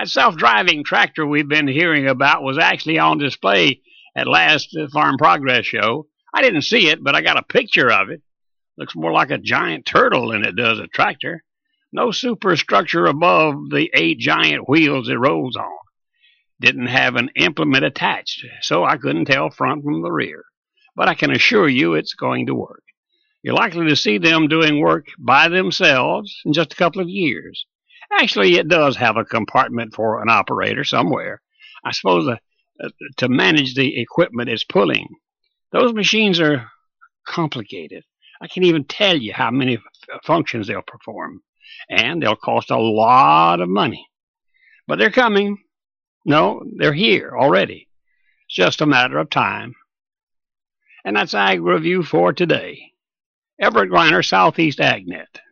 That self-driving tractor we've been hearing about was actually on display at last Farm Progress show. I didn't see it, but I got a picture of it. Looks more like a giant turtle than it does a tractor. No superstructure above the 8 giant wheels it rolls on. Didn't have an implement attached, so I couldn't tell front from the rear. But I can assure you it's going to work. You're likely to see them doing work by themselves in just a couple of years. Actually, it does have a compartment for an operator somewhere. I suppose to manage the equipment it's pulling. Those machines are complicated. I can't even tell you how many functions they'll perform. And they'll cost a lot of money. But they're coming. No, they're here already. It's just a matter of time. And that's Ag Review for today. Everett Griner, Southeast AgNet.